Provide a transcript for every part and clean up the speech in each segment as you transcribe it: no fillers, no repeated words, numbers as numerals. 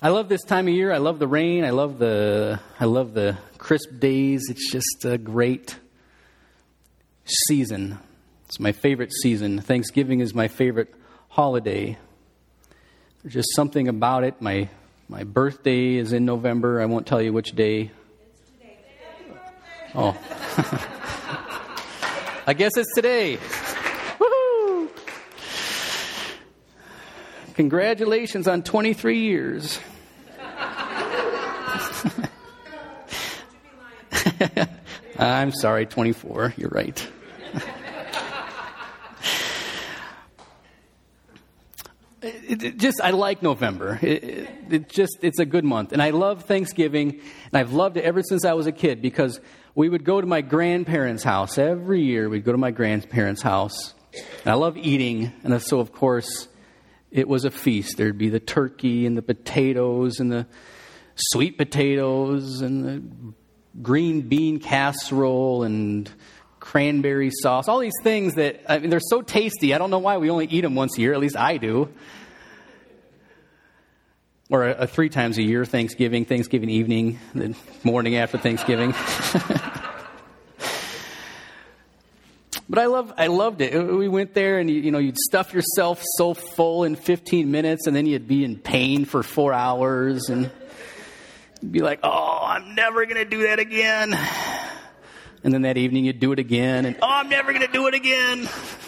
I love this time of year. I love the rain. I love the crisp days. It's just a great season. It's my favorite season. Thanksgiving is my favorite holiday. There's just something about it. My birthday is in November. I won't tell you which day. It's today. Oh. I guess it's today. Woohoo! Congratulations on 23 years. I'm sorry, 24. You're right. I like November. It's a good month. And I love Thanksgiving, and I've loved it ever since I was a kid because we would go to my grandparents' house. Every year we'd go to my grandparents' house. And I love eating, and so, of course, it was a feast. There'd be the turkey and the potatoes and the sweet potatoes and the green bean casserole and cranberry sauce. All these things that, they're so tasty. I don't know why we only eat them once a year. At least I do. Or 3 times a year, Thanksgiving evening, the morning after Thanksgiving. But I loved it. We went there and, you'd stuff yourself so full in 15 minutes and then you'd be in pain for 4 hours and you'd be like, oh, I'm never going to do that again. And then that evening you'd do it again and, oh, I'm never going to do it again.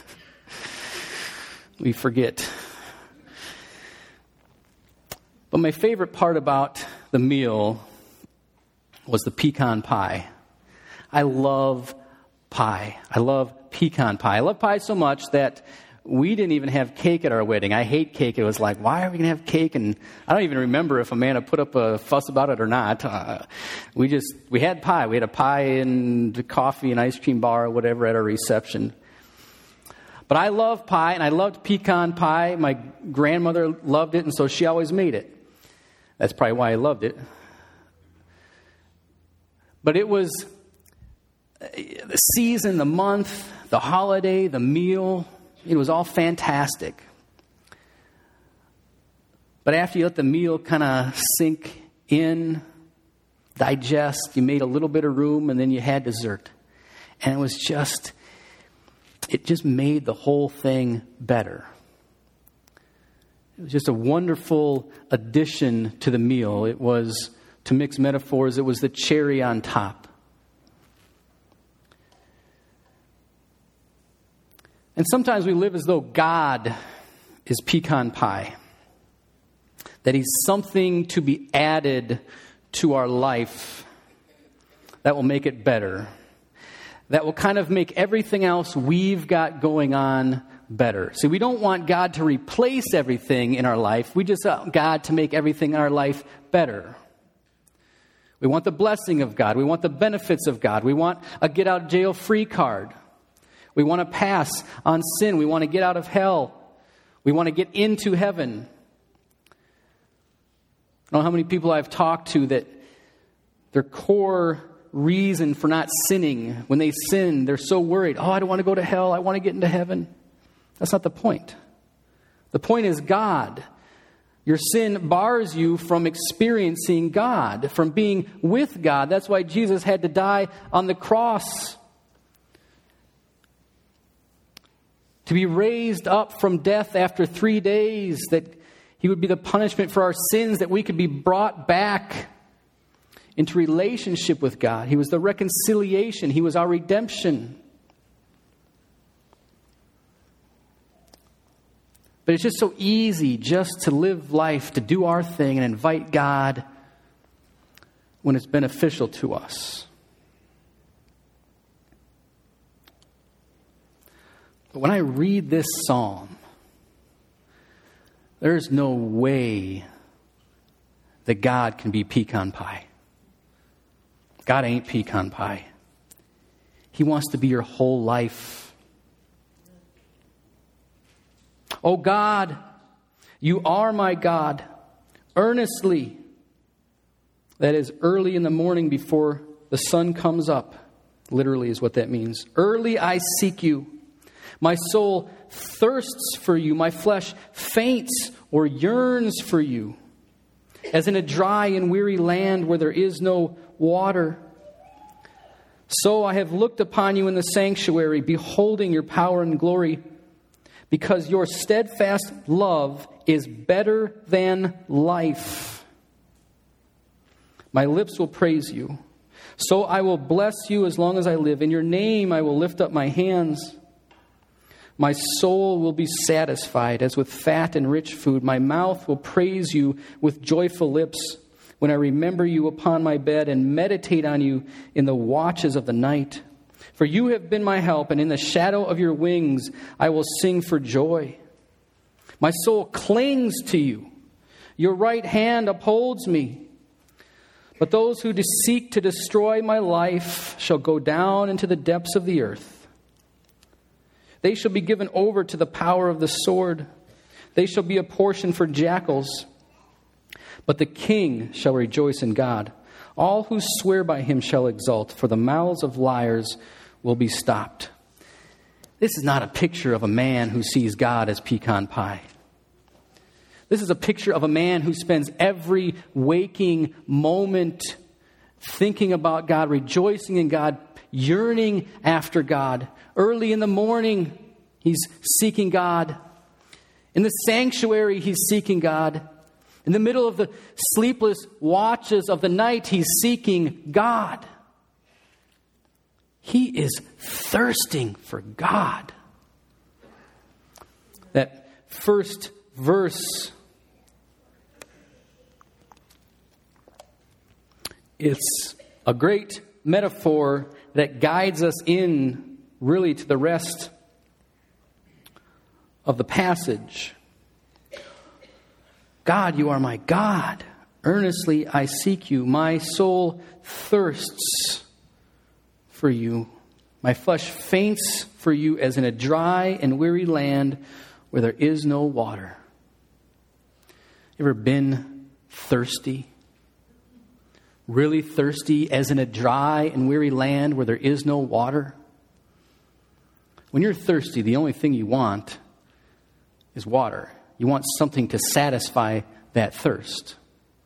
We forget. But my favorite part about the meal was the pecan pie. I love pie. I love pecan pie. I love pie so much that we didn't even have cake at our wedding. I hate cake. It was like, why are we going to have cake? And I don't even remember if Amanda put up a fuss about it or not. We had pie. We had a pie and coffee and ice cream bar or whatever at our reception. But I love pie, and I loved pecan pie. My grandmother loved it, and so she always made it. That's probably why I loved it. But it was the season, the month, the holiday, the meal. It was all fantastic. But after you let the meal kind of sink in, digest, you made a little bit of room, and then you had dessert. And it just made the whole thing better. It was just a wonderful addition to the meal. It was, to mix metaphors, it was the cherry on top. And sometimes we live as though God is pecan pie. That He's something to be added to our life that will make it better. That will kind of make everything else we've got going on better. See, we don't want God to replace everything in our life. We just want God to make everything in our life better. We want the blessing of God. We want the benefits of God. We want a get out of jail free card. We want to pass on sin. We want to get out of hell. We want to get into heaven. I don't know how many people I've talked to that their core reason for not sinning, when they sin, they're so worried. Oh, I don't want to go to hell. I want to get into heaven. That's not the point. The point is God. Your sin bars you from experiencing God, from being with God. That's why Jesus had to die on the cross. To be raised up from death after 3 days, that He would be the punishment for our sins, that we could be brought back into relationship with God. He was the reconciliation. He was our redemption. But it's just so easy just to live life, to do our thing and invite God when it's beneficial to us. But when I read this psalm, there's no way that God can be pecan pie. God ain't pecan pie. He wants to be your whole life. Oh God, you are my God. Earnestly, that is early in the morning before the sun comes up, literally is what that means. Early I seek you. My soul thirsts for you. My flesh faints or yearns for you. as in a dry and weary land where there is no water. So I have looked upon you in the sanctuary, beholding your power and glory, because your steadfast love is better than life. My lips will praise you. So I will bless you as long as I live. In your name I will lift up my hands. My soul will be satisfied as with fat and rich food. My mouth will praise you with joyful lips when I remember you upon my bed and meditate on you in the watches of the night. For you have been my help, and in the shadow of your wings I will sing for joy. My soul clings to you. Your right hand upholds me. But those who seek to destroy my life shall go down into the depths of the earth. They shall be given over to the power of the sword. They shall be a portion for jackals. But the king shall rejoice in God. All who swear by him shall exult, for the mouths of liars will be stopped. This is not a picture of a man who sees God as pecan pie. This is a picture of a man who spends every waking moment thinking about God, rejoicing in God, yearning after God. Early in the morning, he's seeking God. In the sanctuary, he's seeking God. In the middle of the sleepless watches of the night, he's seeking God. He is thirsting for God. That first verse, it's a great metaphor that guides us in really to the rest of the passage. God, you are my God. Earnestly I seek you. My soul thirsts for you. My flesh faints for you as in a dry and weary land where there is no water. You ever been thirsty? Really thirsty as in a dry and weary land where there is no water? When you're thirsty, the only thing you want is water. You want something to satisfy that thirst.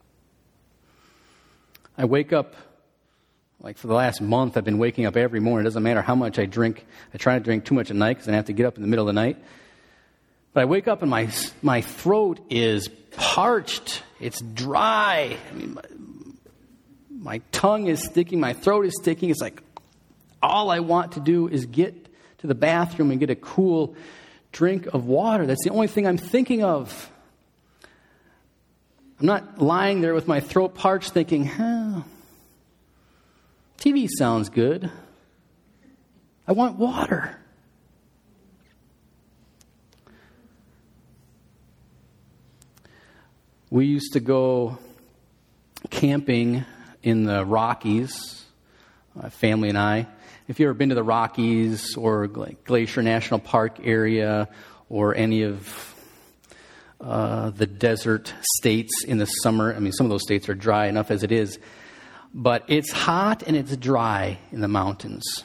I wake up, like for the last month, I've been waking up every morning. It doesn't matter how much I drink. I try not to drink too much at night because I have to get up in the middle of the night. But I wake up and my throat is parched. It's dry. I mean, my tongue is sticking. My throat is sticking. It's like all I want to do is get to the bathroom and get a cool drink of water. That's the only thing I'm thinking of. I'm not lying there with my throat parched thinking, TV sounds good. I want water. We used to go camping in the Rockies, my family and I. If you've ever been to the Rockies or like Glacier National Park area or any of the desert states in the summer, I mean, some of those states are dry enough as it is, but it's hot and it's dry in the mountains.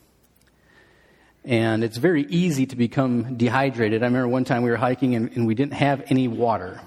And it's very easy to become dehydrated. I remember one time we were hiking and we didn't have any water.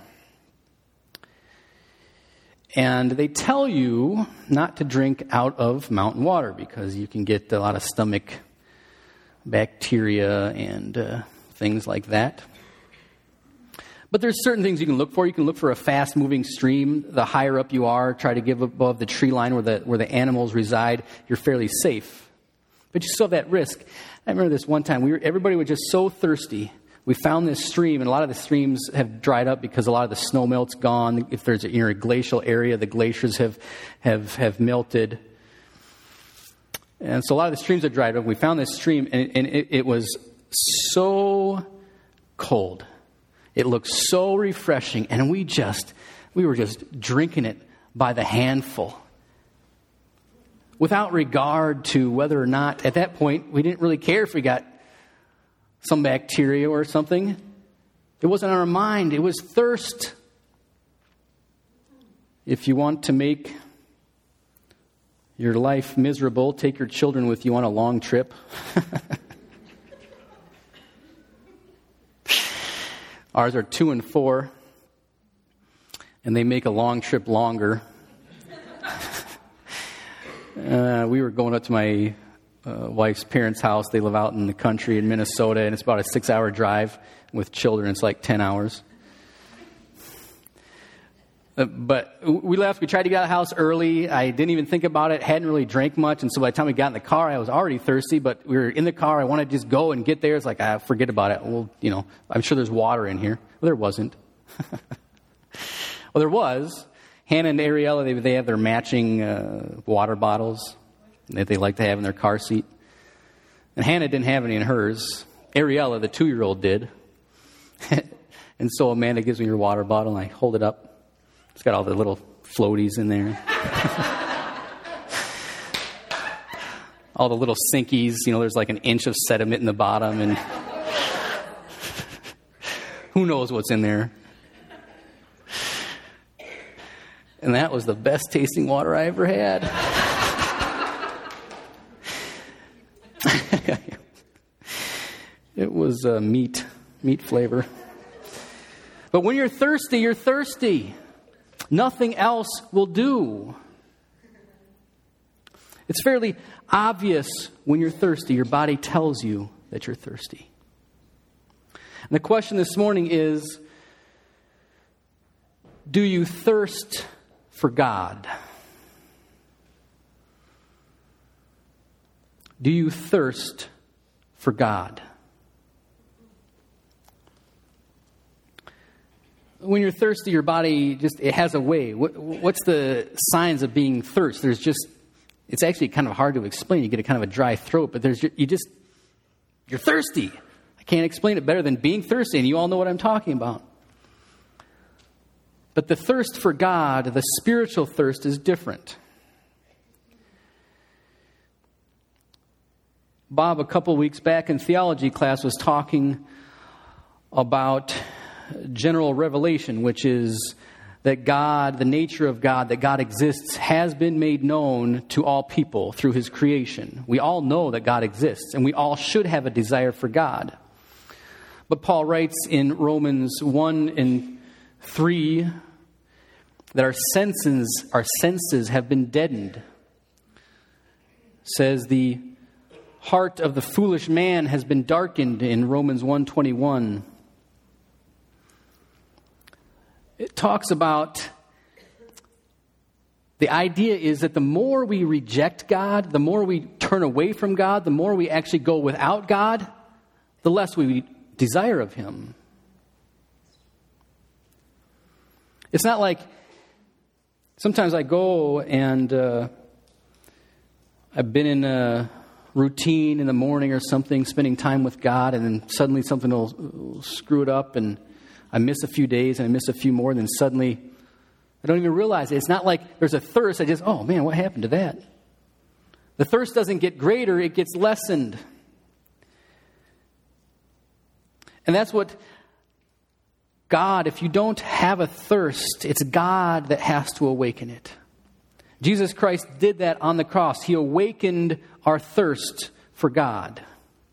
And they tell you not to drink out of mountain water because you can get a lot of stomach bacteria and things like that. But there's certain things you can look for. You can look for a fast-moving stream. The higher up you are, try to get above the tree line where the animals reside. You're fairly safe. But you still have that risk. I remember this one time. Everybody was just so thirsty. We found this stream, and a lot of the streams have dried up because a lot of the snow melt's gone. If there's a glacial area, the glaciers have melted. And so a lot of the streams have dried up. We found this stream, and it was so cold. It looked so refreshing, and we were just drinking it by the handful. Without regard to whether or not, at that point, we didn't really care if we got some bacteria or something. It wasn't on our mind. It was thirst. If you want to make your life miserable, take your children with you on a long trip. Ours are 2 and 4. and they make a long trip longer. We were going up to my wife's parents' house. They live out in the country in Minnesota, and it's about a 6-hour drive. With children, it's like 10 hours. But we left. We tried to get out of the house early. I didn't even think about it. Hadn't really drank much. And so by the time we got in the car, I was already thirsty. But we were in the car. I wanted to just go and get there. It's like, forget about it. Well, I'm sure there's water in here. Well, there wasn't. Well, there was. Hannah and Ariella, they have their matching water bottles that they like to have in their car seat. And Hannah didn't have any in hers. Ariella, the 2-year-old, did. And so Amanda gives me her water bottle, and I hold it up. It's got all the little floaties in there. All the little sinkies. There's like an inch of sediment in the bottom, and who knows what's in there. And that was the best tasting water I ever had. It was meat flavor. But when you're thirsty, you're thirsty. Nothing else will do. It's fairly obvious when you're thirsty. Your body tells you that you're thirsty. And the question this morning is, do you thirst for God? Do you thirst for God? When you're thirsty, your body it has a way. What's the signs of being thirsty? It's actually kind of hard to explain. You get a kind of a dry throat, but you're thirsty. I can't explain it better than being thirsty, and you all know what I'm talking about. But the thirst for God, the spiritual thirst, is different. Bob, a couple weeks back in theology class, was talking about general revelation, which is that God, the nature of God, that God exists, has been made known to all people through his creation. We all know that God exists, and we all should have a desire for God. But Paul writes in Romans 1 and 3 that our senses have been deadened. Says the heart of the foolish man has been darkened in Romans 1:21. It talks about the idea is that the more we reject God, the more we turn away from God, the more we actually go without God, the less we desire of him. It's not like sometimes I go and I've been in a routine in the morning or something, spending time with God, and then suddenly something will screw it up, and I miss a few days, and I miss a few more, and then suddenly I don't even realize it. It's not like there's a thirst. Oh man, what happened to that? The thirst doesn't get greater, it gets lessened. And that's what God, if you don't have a thirst, it's God that has to awaken it. Jesus Christ did that on the cross. He awakened our thirst for God.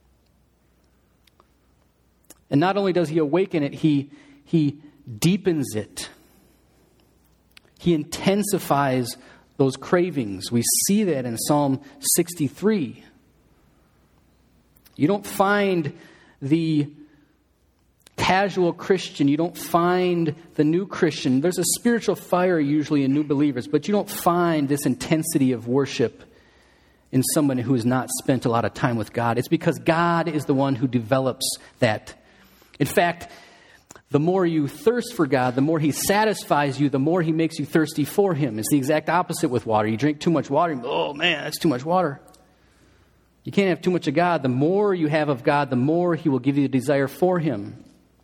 And not only does he awaken it, he deepens it. He intensifies those cravings. We see that in Psalm 63. You don't find the casual Christian. You don't find the new Christian. There's a spiritual fire usually in new believers, but you don't find this intensity of worship in someone who has not spent a lot of time with God. It's because God is the one who develops that. In fact, the more you thirst for God, the more he satisfies you, the more he makes you thirsty for him. It's the exact opposite with water. You drink too much water, and oh man, that's too much water. You can't have too much of God. The more you have of God, the more he will give you the desire for him.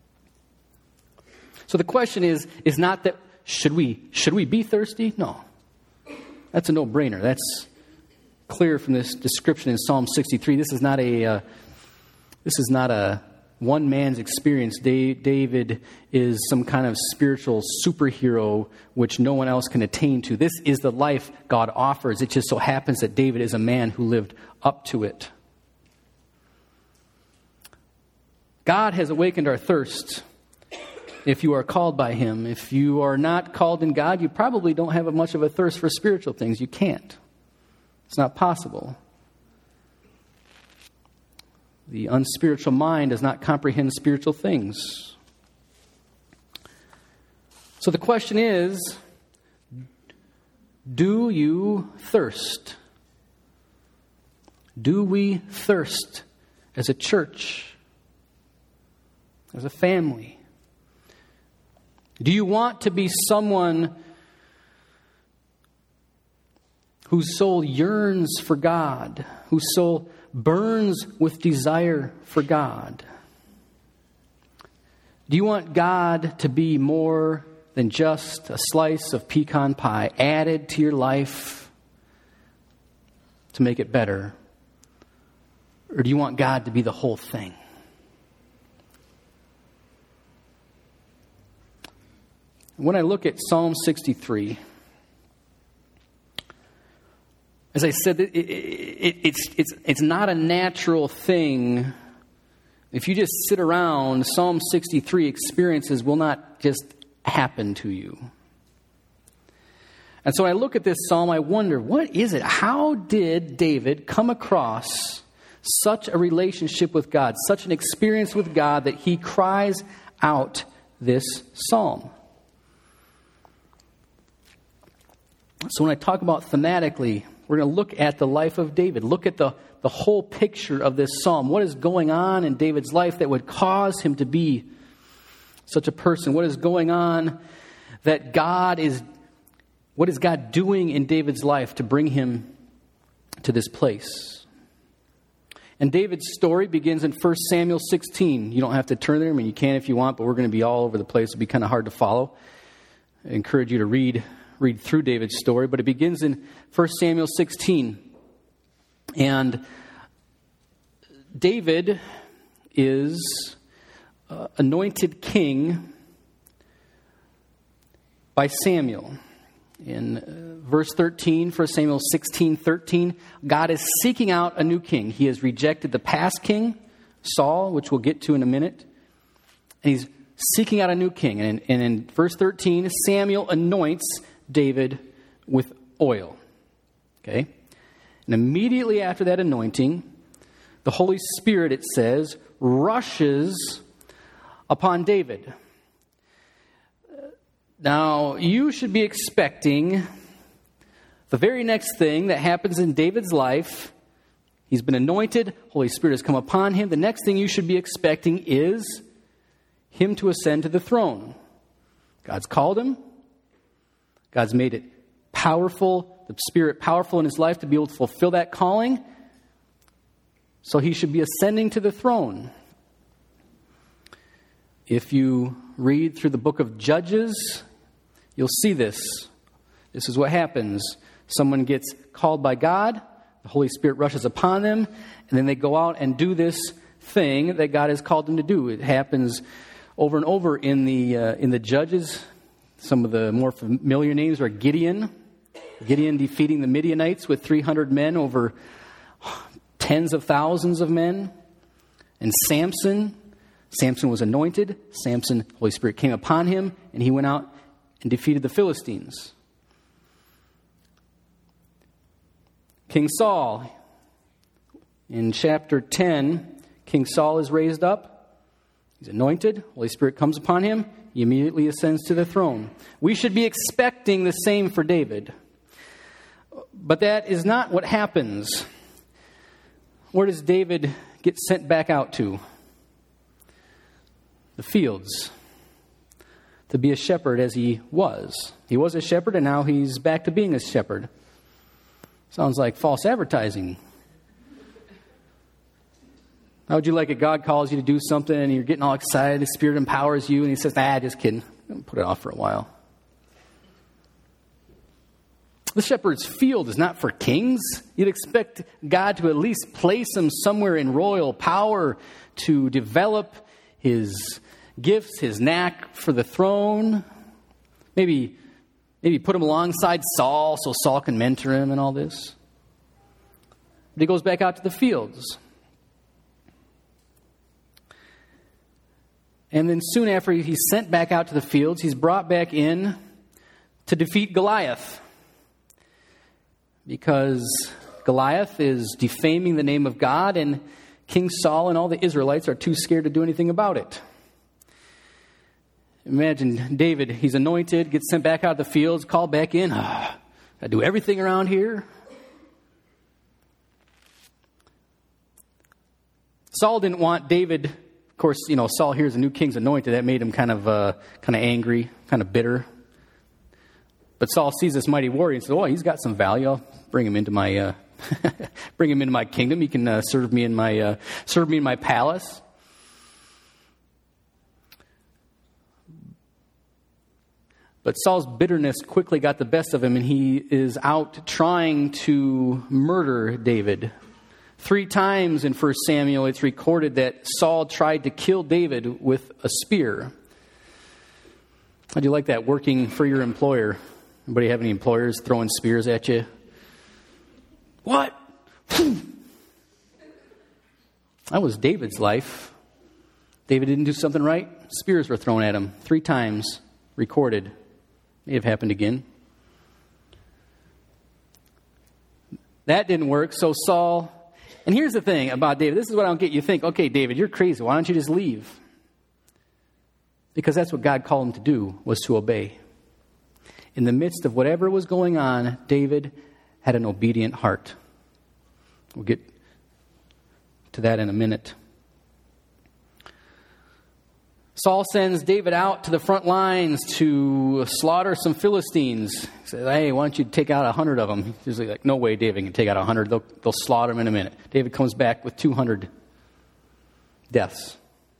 So the question is not that should we be thirsty? No. That's a no-brainer. That's clear from this description in Psalm 63. This is not a one man's experience. David is some kind of spiritual superhero which no one else can attain to. This is the life God offers. It just so happens that David is a man who lived up to it. God has awakened our thirst. if you are called by Him. If you are not called in God, you probably don't have much of a thirst for spiritual things. You can't. It's not possible. The unspiritual mind does not comprehend spiritual things. So the question is, do you thirst? Do we thirst as a church, as a family? Do you want to be someone whose soul yearns for God, whose soul burns with desire for God? Do you want God to be more than just a slice of pecan pie added to your life to make it better? Or do you want God to be the whole thing? When I look at Psalm 63, as I said, it's not a natural thing. If you just sit around, Psalm 63 experiences will not just happen to you. And so when I look at this psalm, I wonder, what is it? How did David come across such a relationship with God, such an experience with God that he cries out this psalm? So when I talk about thematically, we're going to look at the life of David, look at the whole picture of this psalm. What is going on in David's life that would cause him to be such a person? What is going on what is God doing in David's life to bring him to this place? And David's story begins in 1 Samuel 16. You don't have to turn there. I mean, you can if you want, but we're going to be all over the place. It'll be kind of hard to follow. I encourage you to read through David's story, but it begins in 1 Samuel 16. And David is anointed king by Samuel. In verse 13, 1 Samuel 16:13, God is seeking out a new king. He has rejected the past king, Saul, which we'll get to in a minute. And he's seeking out a new king. And in verse 13, Samuel anoints David with oil. Okay? And immediately after that anointing, the Holy Spirit, it says, rushes upon David. Now, you should be expecting the very next thing that happens in David's life. He's been anointed. Holy Spirit has come upon him. The next thing you should be expecting is him to ascend to the throne. God's called him. God's made it powerful, the Spirit powerful in his life to be able to fulfill that calling. So he should be ascending to the throne. If you read through the book of Judges, you'll see this. This is what happens. Someone gets called by God, the Holy Spirit rushes upon them, and then they go out and do this thing that God has called them to do. It happens over and over in the Judges. Some of the more familiar names are Gideon. Gideon defeating the Midianites with 300 men over tens of thousands of men. And Samson. Samson was anointed. Samson, Holy Spirit came upon him, and he went out and defeated the Philistines. King Saul. In chapter 10, King Saul is raised up. He's anointed. Holy Spirit comes upon him. He immediately ascends to the throne. We should be expecting the same for David. But that is not what happens. Where does David get sent back out to? The fields. To be a shepherd as he was. He was a shepherd and now he's back to being a shepherd. Sounds like false advertising. How would you like it? God calls you to do something and you're getting all excited. The Spirit empowers you and he says, just kidding. I'm going to put it off for a while. The shepherd's field is not for kings. You'd expect God to at least place him somewhere in royal power to develop his gifts, his knack for the throne. Maybe put him alongside Saul so Saul can mentor him and all this. But he goes back out to the fields. And then soon after he's sent back out to the fields, he's brought back in to defeat Goliath. Because Goliath is defaming the name of God, and King Saul and all the Israelites are too scared to do anything about it. Imagine David, he's anointed, gets sent back out of the fields, called back in. I do everything around here. Saul didn't want David. Of course, Saul hears a new king's anointed. That made him kind of angry, kind of bitter. But Saul sees this mighty warrior and says, "Oh, he's got some value. I'll bring him into my kingdom. He can serve me in my palace." But Saul's bitterness quickly got the best of him, and he is out trying to murder David. 3 times in 1 Samuel, it's recorded that Saul tried to kill David with a spear. How do you like that, working for your employer? Anybody have any employers throwing spears at you? What? That was David's life. David didn't do something right. Spears were thrown at him 3 times, recorded. May have happened again. That didn't work, so Saul... And here's the thing about David. This is what I don't get. You think, okay, David, you're crazy. Why don't you just leave? Because that's what God called him to do, was to obey. In the midst of whatever was going on, David had an obedient heart. We'll get to that in a minute. Saul sends David out to the front lines to slaughter some Philistines. He says, "Hey, why don't you take out 100 of them?" He's like, "No way, David can take out 100. They'll slaughter them in a minute." David comes back with 200 deaths.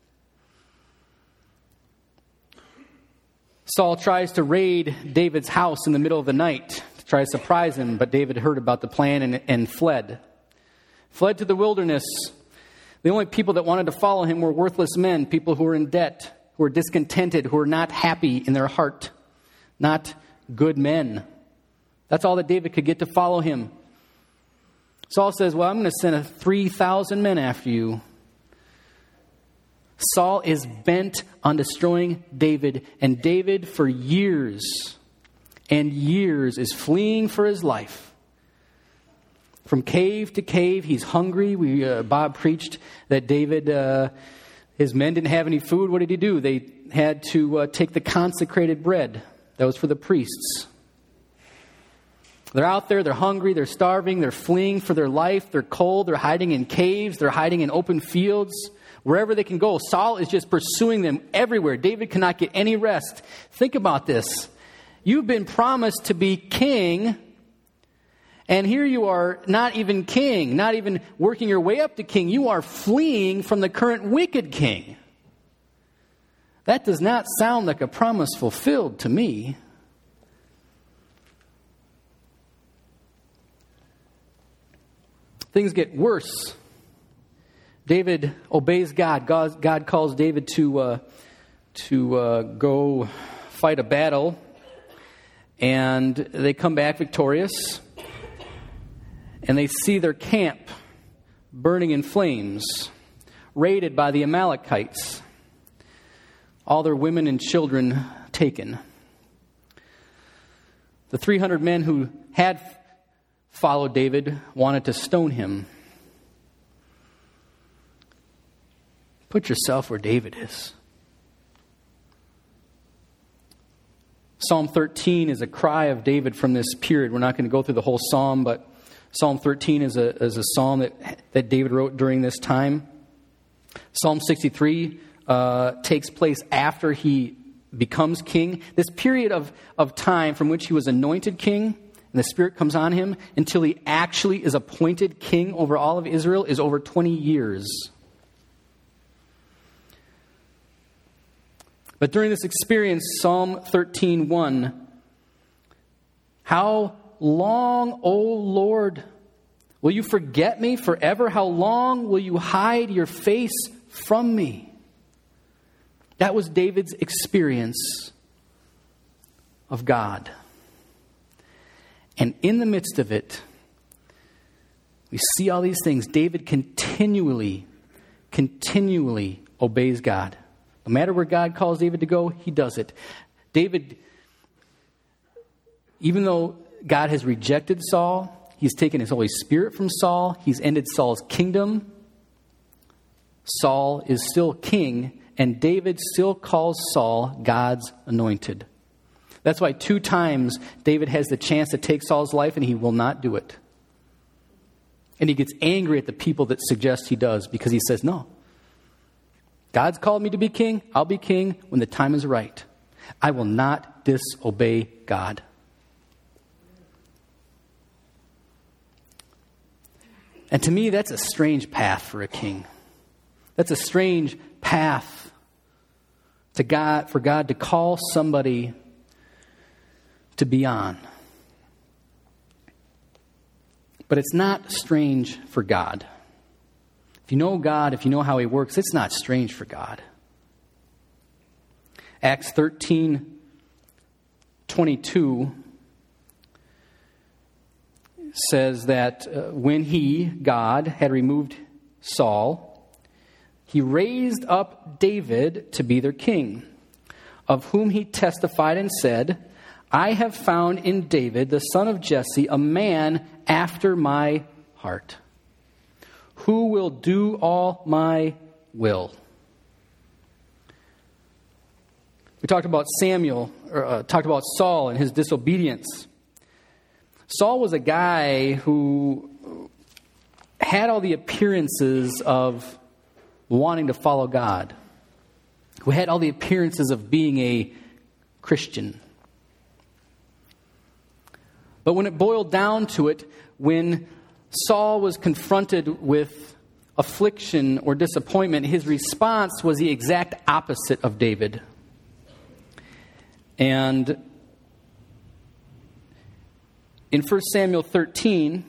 Saul tries to raid David's house in the middle of the night to try to surprise him, but David heard about the plan and fled. Fled to the wilderness. The only people that wanted to follow him were worthless men, people who were in debt, who were discontented, who were not happy in their heart, not good men. That's all that David could get to follow him. Saul says, "Well, I'm going to send 3,000 men after you." Saul is bent on destroying David, and David for years and years is fleeing for his life. From cave to cave, he's hungry. Bob preached that David, his men didn't have any food. What did he do? They had to take the consecrated bread. That was for the priests. They're out there, they're hungry, they're starving, they're fleeing for their life, they're cold, they're hiding in caves, they're hiding in open fields. Wherever they can go, Saul is just pursuing them everywhere. David cannot get any rest. Think about this. You've been promised to be king, and here you are not even king, not even working your way up to king. You are fleeing from the current wicked king. That does not sound like a promise fulfilled to me. Things get worse. David obeys God. God calls David to go fight a battle, and they come back victorious. And they see their camp burning in flames, raided by the Amalekites, all their women and children taken. The 300 men who had followed David wanted to stone him. Put yourself where David is. Psalm 13 is a cry of David from this period. We're not going to go through the whole psalm, but Psalm 13 is a psalm that David wrote during this time. Psalm 63 takes place after he becomes king. This period of time from which he was anointed king and the Spirit comes on him until he actually is appointed king over all of Israel is over 20 years. But during this experience, Psalm 13:1, "How long, O Lord, will you forget me forever? How long will you hide your face from me?" That was David's experience of God. And in the midst of it, we see all these things. David continually obeys God. No matter where God calls David to go, he does it. David, even though God has rejected Saul, he's taken his Holy Spirit from Saul, he's ended Saul's kingdom, Saul is still king, and David still calls Saul God's anointed. That's why 2 times David has the chance to take Saul's life, and he will not do it. And he gets angry at the people that suggest he does, because he says, no. God's called me to be king. I'll be king when the time is right. I will not disobey God. And to me, that's a strange path for a king. That's a strange path to God, for God to call somebody to be on. But it's not strange for God. If you know God, if you know how he works, it's not strange for God. Acts 13:22 says that when he, God, had removed Saul, he raised up David to be their king, of whom he testified and said, I have found in David, the son of Jesse, a man after my heart, who will do all my will. We talked about talked about Saul and his disobedience. Saul was a guy who had all the appearances of wanting to follow God, who had all the appearances of being a Christian. But when it boiled down to it, when Saul was confronted with affliction or disappointment, his response was the exact opposite of David. And in 1 Samuel 13,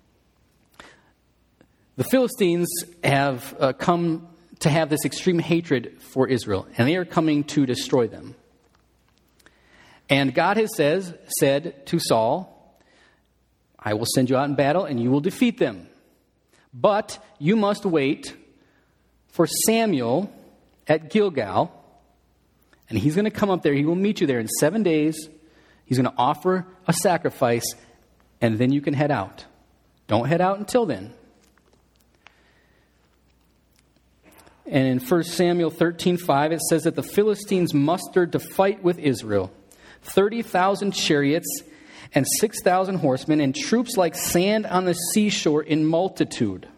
the Philistines have come to have this extreme hatred for Israel, and they are coming to destroy them. And God has said to Saul, I will send you out in battle, and you will defeat them. But you must wait for Samuel at Gilgal, and he's going to come up there. He will meet you there in 7 days. He's going to offer a sacrifice, and then you can head out. Don't head out until then. And in 1 Samuel 13:5, it says that the Philistines mustered to fight with Israel 30,000 chariots and 6,000 horsemen, and troops like sand on the seashore in multitude.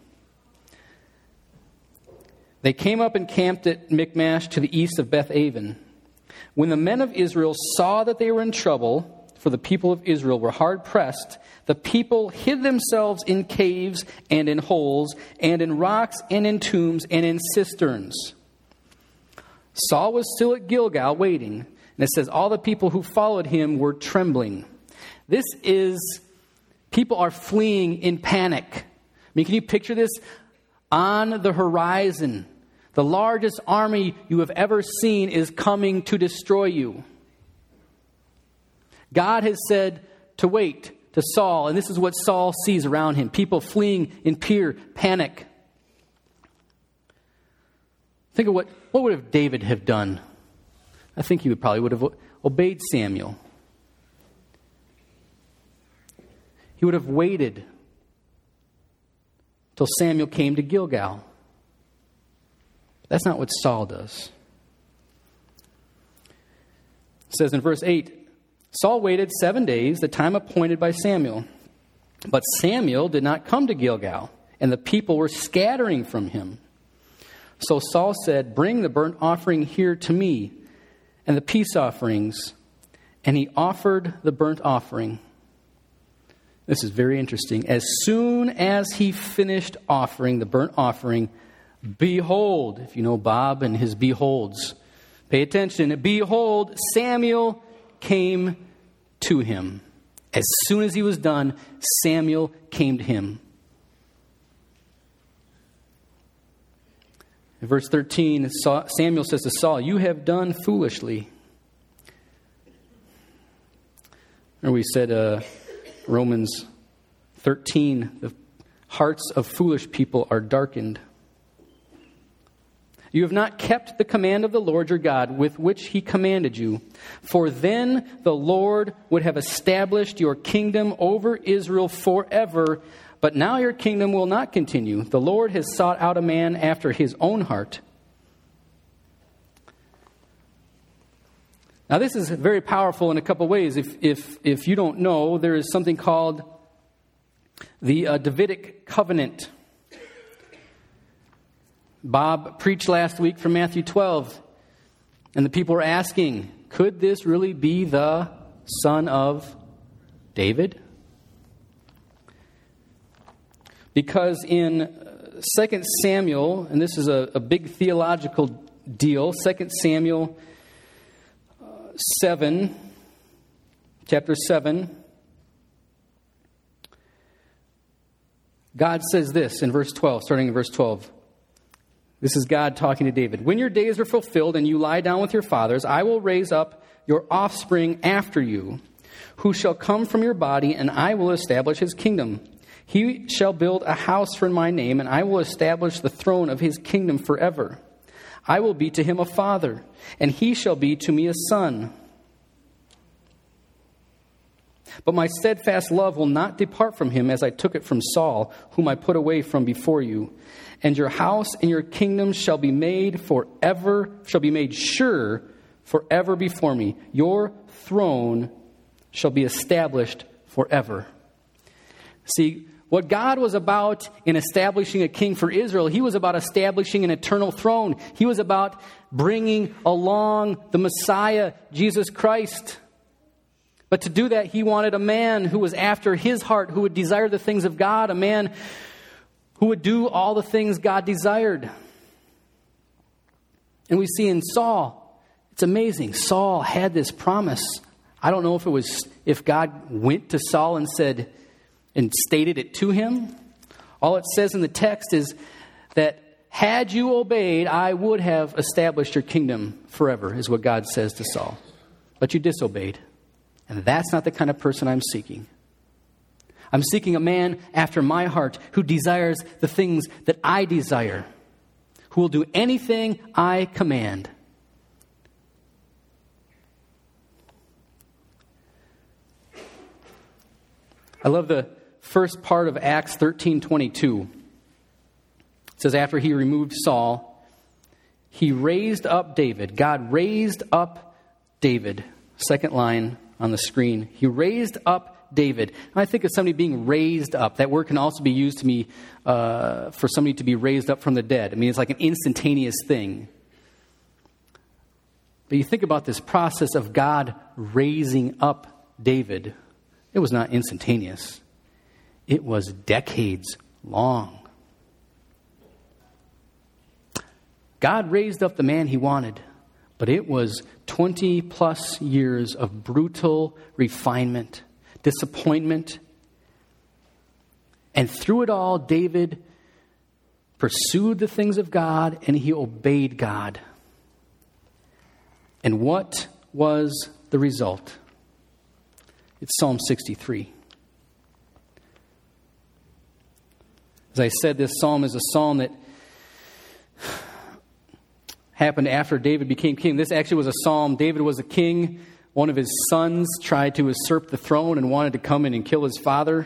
They came up and camped at Michmash to the east of Beth-aven. When the men of Israel saw that they were in trouble, for the people of Israel were hard pressed, the people hid themselves in caves and in holes and in rocks and in tombs and in cisterns. Saul was still at Gilgal waiting, and it says all the people who followed him were trembling. This is, people are fleeing in panic. I mean, can you picture this? On the horizon, the largest army you have ever seen is coming to destroy you. God has said to wait to Saul, and this is what Saul sees around him. People fleeing in pure panic. Think of what would David have done? I think he would have obeyed Samuel. He would have waited till Samuel came to Gilgal. That's not what Saul does. It says in verse 8, Saul waited 7 days, the time appointed by Samuel. But Samuel did not come to Gilgal, and the people were scattering from him. So Saul said, bring the burnt offering here to me, and the peace offerings. And he offered the burnt offering. This is very interesting. As soon as he finished offering the burnt offering, behold, if you know Bob and his beholds, pay attention. Behold, Samuel came to him. As soon as he was done, Samuel came to him. In verse 13, Samuel says to Saul, you have done foolishly. And we said, Romans 13, the hearts of foolish people are darkened. You have not kept the command of the Lord your God with which he commanded you. For then the Lord would have established your kingdom over Israel forever. But now your kingdom will not continue. The Lord has sought out a man after his own heart. Now this is very powerful in a couple ways. If you don't know, there is something called the Davidic covenant. Bob preached last week from Matthew 12, and the people were asking, could this really be the son of David? Because in 2 Samuel, and this is a big theological deal, 2 Samuel 7, chapter 7, God says this in verse 12, starting in verse 12. This is God talking to David. When your days are fulfilled and you lie down with your fathers, I will raise up your offspring after you, who shall come from your body, and I will establish his kingdom. He shall build a house for my name, and I will establish the throne of his kingdom forever. I will be to him a father, and he shall be to me a son. But my steadfast love will not depart from him as I took it from Saul, whom I put away from before you. And your house and your kingdom shall be made sure forever before me. Your throne shall be established forever. See, what God was about in establishing a king for Israel, he was about establishing an eternal throne. He was about bringing along the Messiah, Jesus Christ. But to do that, he wanted a man who was after his heart, who would desire the things of God, a man who would do all the things God desired. And we see in Saul, it's amazing. Saul had this promise. I don't know if God went to Saul and said, and stated it to him. All it says in the text is that had you obeyed, I would have established your kingdom forever, is what God says to Saul. But you disobeyed. And that's not the kind of person I'm seeking. I'm seeking a man after my heart who desires the things that I desire, who will do anything I command. I love the first part of Acts 13:22. It says, after he removed Saul, he raised up David. God raised up David. Second line on the screen. He raised up David. And I think of somebody being raised up. That word can also be used to me for somebody to be raised up from the dead. I mean, it's like an instantaneous thing. But you think about this process of God raising up David. It was not instantaneous. It was decades long. God raised up the man he wanted, but it was 20 plus years of brutal refinement, disappointment. And through it all, David pursued the things of God and he obeyed God. And what was the result? It's Psalm 63. As I said, this psalm is a psalm that happened after David became king. This actually was a psalm. David was a king. One of his sons tried to usurp the throne and wanted to come in and kill his father,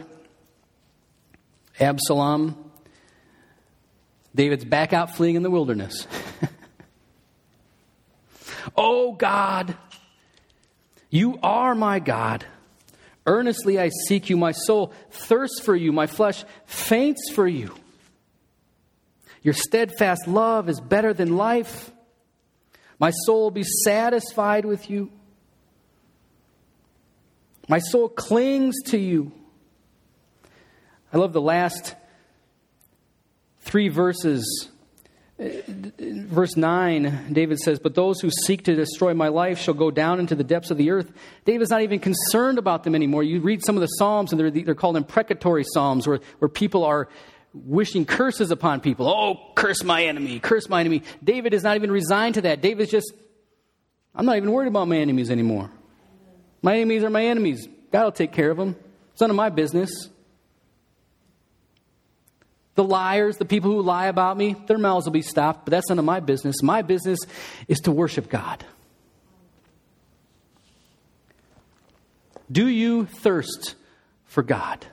Absalom. David's back out fleeing in the wilderness. Oh God, you are my God. Earnestly I seek you. My soul thirsts for you. My flesh faints for you. Your steadfast love is better than life. My soul will be satisfied with you. My soul clings to you. I love the last 3 verses. Verse 9, David says, but those who seek to destroy my life shall go down into the depths of the earth. David's not even concerned about them anymore. You read some of the Psalms, and they're called imprecatory Psalms, where people are wishing curses upon people. Oh, curse my enemy, curse my enemy. David is not even resigned to that. David's just, I'm not even worried about my enemies anymore. My enemies are my enemies. God will take care of them. It's none of my business. The liars, the people who lie about me, their mouths will be stopped, but that's none of my business. My business is to worship God. Do you thirst for God?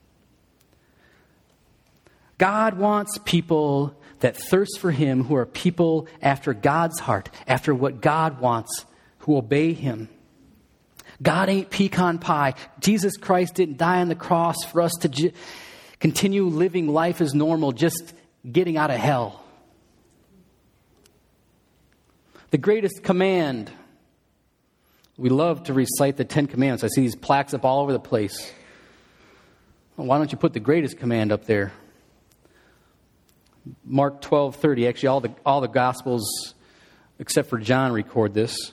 God wants people that thirst for Him, who are people after God's heart, after what God wants, who obey Him. God ain't pecan pie. Jesus Christ didn't die on the cross for us to continue living life as normal, just getting out of hell. The greatest command. We love to recite the 10 Commandments. I see these plaques up all over the place. Well, why don't you put the greatest command up there? Mark 12:30. Actually, all the Gospels, except for John, record this.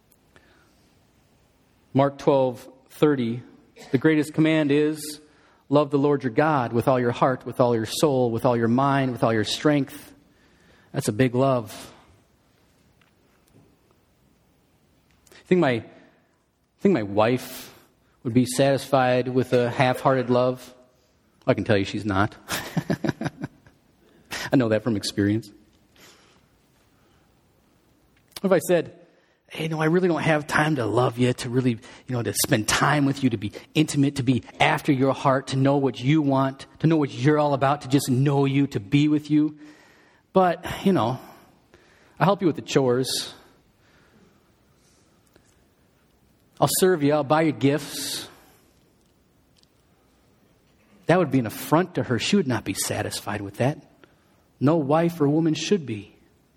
Mark 12:30. The greatest command is, love the Lord your God with all your heart, with all your soul, with all your mind, with all your strength. That's a big love. I think my wife would be satisfied with a half-hearted love. I can tell you she's not. I know that from experience. What if I said, hey, no, I really don't have time to love you, to really, to spend time with you, to be intimate, to be after your heart, to know what you want, to know what you're all about, to just know you, to be with you. But, I'll help you with the chores. I'll serve you. I'll buy you gifts. That would be an affront to her. She would not be satisfied with that. No wife or woman should be.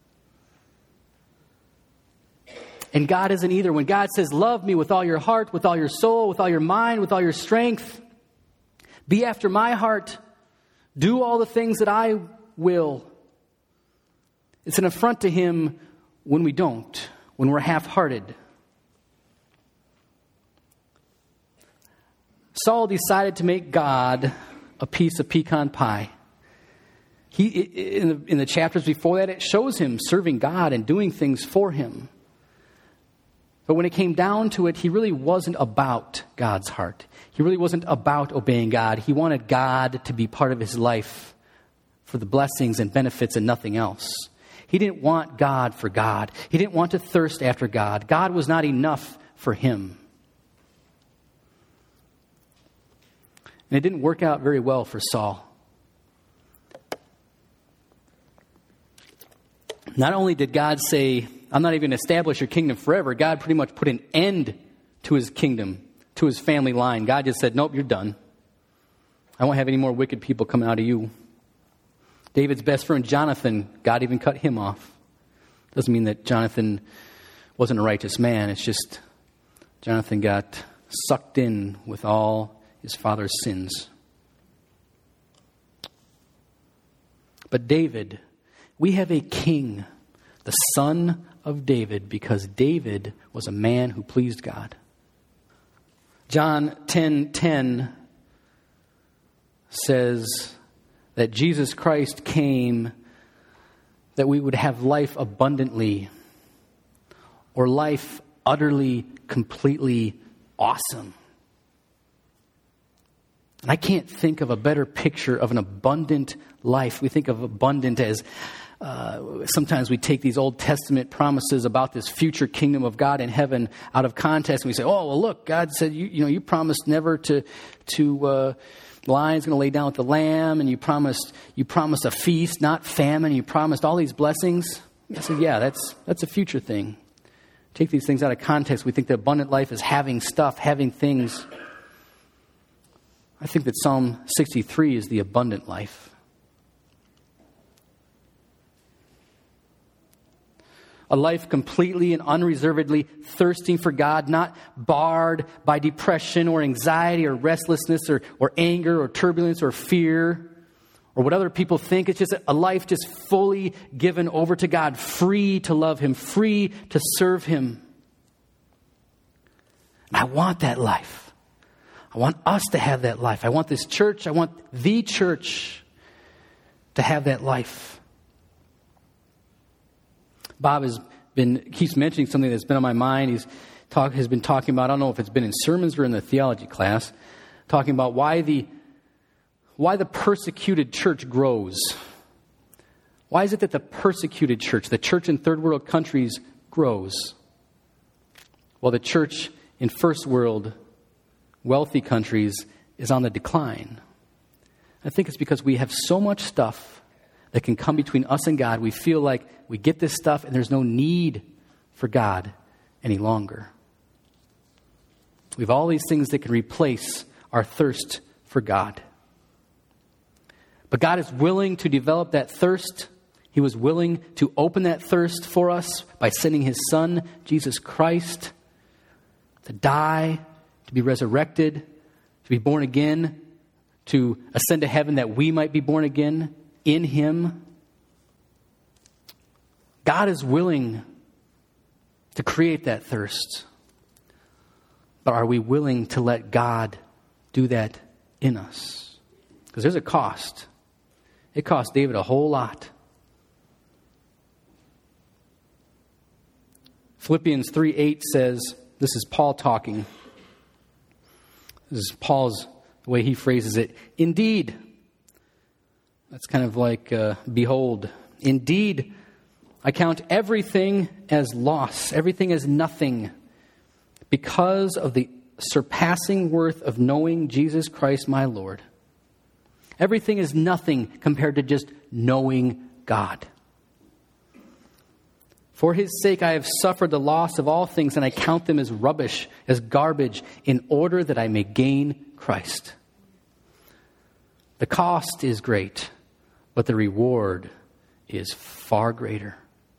And God isn't either. When God says, love me with all your heart, with all your soul, with all your mind, with all your strength, be after my heart, do all the things that I will. It's an affront to Him when we don't, when we're half-hearted. Saul decided to make God a piece of pecan pie. In the chapters before that, it shows him serving God and doing things for Him. But when it came down to it, he really wasn't about God's heart. He really wasn't about obeying God. He wanted God to be part of his life for the blessings and benefits and nothing else. He didn't want God for God. He didn't want to thirst after God. God was not enough for him. And it didn't work out very well for Saul. Not only did God say, I'm not even going to establish your kingdom forever, God pretty much put an end to his kingdom, to his family line. God just said, nope, you're done. I won't have any more wicked people coming out of you. David's best friend, Jonathan, God even cut him off. Doesn't mean that Jonathan wasn't a righteous man. It's just Jonathan got sucked in with all his father's sins. But David, we have a king, the son of David, because David was a man who pleased God. John 10:10 says that Jesus Christ came that we would have life abundantly, or life utterly, completely awesome. And I can't think of a better picture of an abundant life. We think of abundant as sometimes we take these Old Testament promises about this future kingdom of God in heaven out of context, and we say, "Oh, well, look, God said you promised never to lions going to lay down with the lamb, and you promised a feast, not famine. You promised all these blessings." I said, "Yeah, that's a future thing." Take these things out of context. We think that abundant life is having stuff, having things. I think that Psalm 63 is the abundant life. A life completely and unreservedly thirsting for God, not barred by depression or anxiety or restlessness or anger or turbulence or fear or what other people think. It's just a life just fully given over to God, free to love Him, free to serve Him. And I want that life. I want us to have that life. I want this church, I want the church to have that life. Bob keeps mentioning something that's been on my mind. Has been talking about, I don't know if it's been in sermons or in the theology class, talking about why the why the persecuted church grows. Why is it that the persecuted church, the church in third world countries, grows, while the church in first world wealthy countries is on the decline? I think it's because we have so much stuff that can come between us and God. We feel like we get this stuff and there's no need for God any longer. We have all these things that can replace our thirst for God. But God is willing to develop that thirst. He was willing to open that thirst for us by sending His Son, Jesus Christ, to die, to be resurrected, to be born again, to ascend to heaven that we might be born again in Him. God is willing to create that thirst. But are we willing to let God do that in us? Because there's a cost. It cost David a whole lot. Philippians 3:8 says, this is Paul talking. This is Paul's, the way he phrases it. Indeed. That's kind of like, behold. Indeed, I count everything as loss, everything as nothing, because of the surpassing worth of knowing Jesus Christ my Lord. Everything is nothing compared to just knowing God. For His sake I have suffered the loss of all things, and I count them as rubbish, as garbage, in order that I may gain Christ. The cost is great, but the reward is far greater.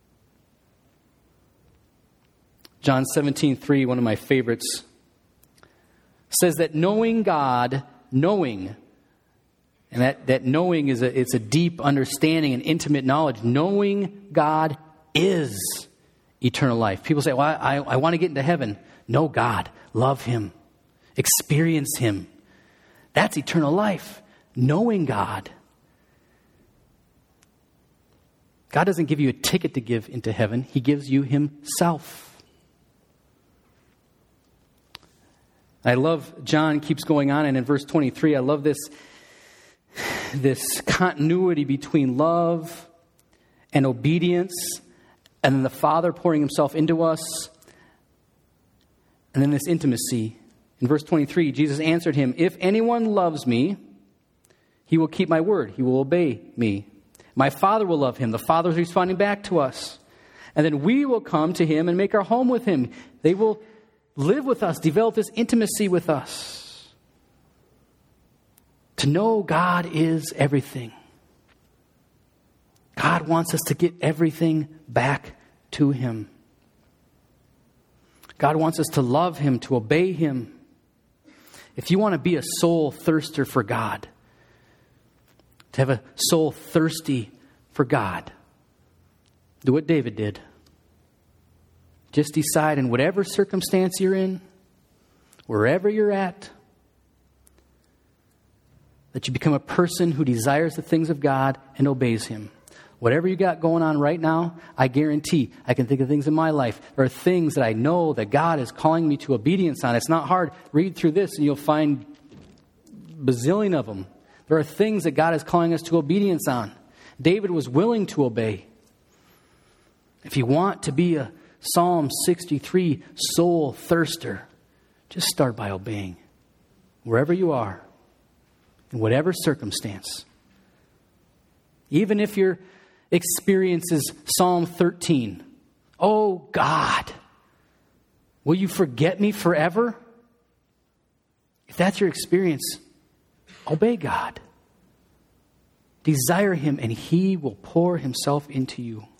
John 17:3, one of my favorites, says that knowing God, knowing, and that knowing is it's a deep understanding and intimate knowledge. Knowing God is eternal life. People say, well, I want to get into heaven. Know God. Love Him. Experience Him. That's eternal life. Knowing God. God doesn't give you a ticket to give into heaven. He gives you Himself. I love, John keeps going on, and in verse 23, I love this continuity between love and obedience, and then the Father pouring Himself into us, and then this intimacy. In verse 23, Jesus answered him, if anyone loves me, he will keep my word. He will obey me. My Father will love him. The Father is responding back to us. And then we will come to him and make our home with him. They will live with us, develop this intimacy with us. To know God is everything. God wants us to get everything back to Him. God wants us to love Him, to obey Him. If you want to be a soul thirster for God, to have a soul thirsty for God, do what David did. Just decide in whatever circumstance you're in, wherever you're at, that you become a person who desires the things of God and obeys Him. Whatever you got going on right now, I guarantee I can think of things in my life. There are things that I know that God is calling me to obedience on. It's not hard. Read through this and you'll find a bazillion of them. There are things that God is calling us to obedience on. David was willing to obey. If you want to be a Psalm 63 soul thirster, just start by obeying. Wherever you are, in whatever circumstance. Even if your experience is Psalm 13. Oh God, will you forget me forever? If that's your experience, obey God. Desire Him and He will pour Himself into you.